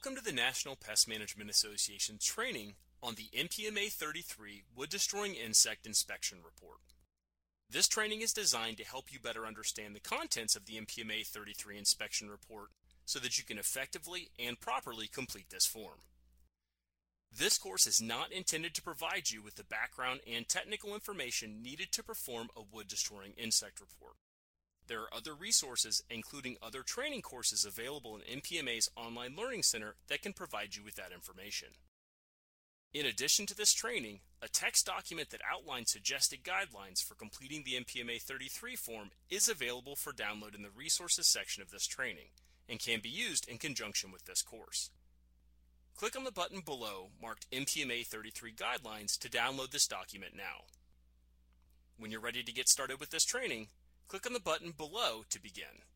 Welcome to the National Pest Management Association training on the NPMA 33 Wood Destroying Insect Inspection Report. This training is designed to help you better understand the contents of the NPMA 33 inspection report so that you can effectively and properly complete this form. This course is not intended to provide you with the background and technical information needed to perform a wood destroying insect report. There are other resources, including other training courses available in NPMA's Online Learning Center that can provide you with that information. In addition to this training, a text document that outlines suggested guidelines for completing the NPMA 33 form is available for download in the Resources section of this training and can be used in conjunction with this course. Click on the button below marked NPMA 33 Guidelines to download this document now. When you're ready to get started with this training, click on the button below to begin.